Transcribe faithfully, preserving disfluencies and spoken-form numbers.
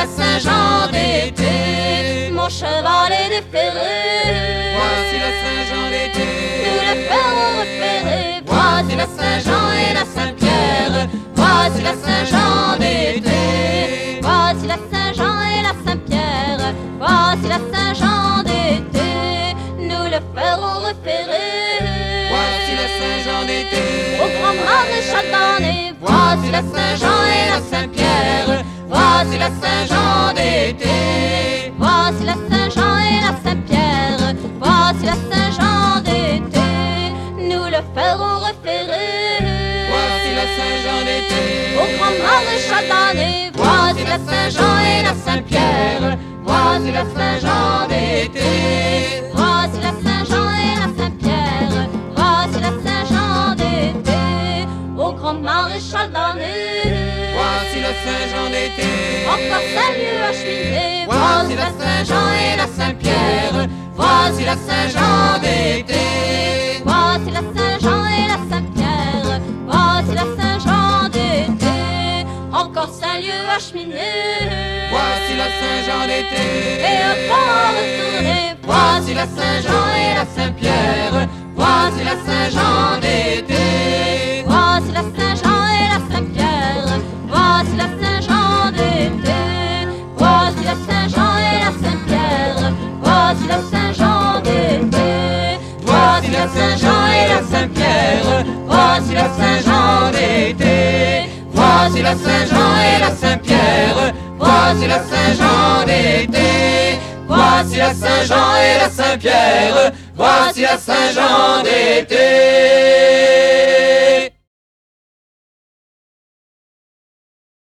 la Saint-Jean d'été. Mon cheval est déferré. Voici la Saint-Jean d'été. Nous le ferons repérer. Voici la Saint-Jean et la Saint-Pierre. Voici la Saint-Jean d'été. Voici la Saint-Jean et la Saint-Pierre. Voici la Saint-Jean d'été. Nous le ferons repérer. Voici la Saint-Jean d'été. Au grand maréchal d'année. Voici la Saint-Jean et la Saint-Pierre. Voici la Saint-Jean d'été. Voici la Saint-Jean et la Saint-Pierre. Voici la Saint-Jean d'été. Nous le ferons repérer. Voici la Saint-Jean d'été. Au grand maréchal d'année. Voici la Saint-Jean et la Saint-Pierre. Voici la Saint-Jean d'été. Voici la Saint-Jean et la Saint-Pierre. Voici la Saint-Jean d'été. Au grand maréchal d'année. Voici la Saint-Jean d'été. Encore salut à cheminer. Voici la Saint-Jean et la Saint-Pierre. Voici la Saint-Jean d'été. Voici la Saint-Jean et la Saint-Pierre. Voici la Saint-Jean d'été. Encore salut à cheminer. Voici la Saint-Jean d'été. Et un pont retourné. Voici la Saint-Jean et la Saint-Pierre. Voici la Saint-Jean d'été. Voici la Saint-Jean et la Saint-Pierre. Voici la Saint-Jean d'été. Voici la Saint-Jean et la Saint-Pierre. Voici la Saint-Jean d'été. Voici la Saint-Jean et la Saint-Pierre. Voici la Saint-Jean d'été. Voici la Saint-Jean et la Saint-Pierre. Voici la Saint-Jean d'été. Voici la Saint-Jean et la Saint-Pierre. Voici la Saint-Jean d'été.